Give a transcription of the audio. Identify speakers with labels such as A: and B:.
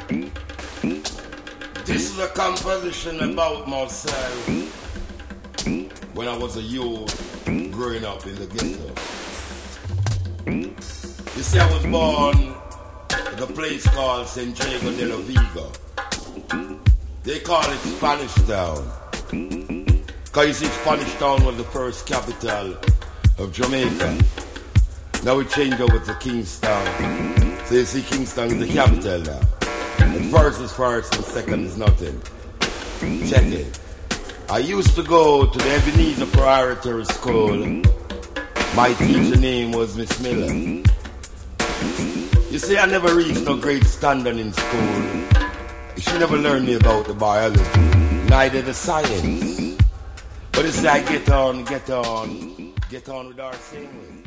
A: This is a composition about myself when I was a youth growing up in the ghetto. You see, I was born in a place called San Diego de la Vega. They call it Spanish Town. Because you see, Spanish Town was the first capital of Jamaica. Now we changed over to Kingston. So you see, Kingston is the capital now. And first is first and second is nothing. Check it. I used to go to the Ebenezer Preparatory School. My teacher name was Miss Miller. You see, I never reached no great standard in school. She never learned me about the biology, neither the science. But you see, I get on with our same way.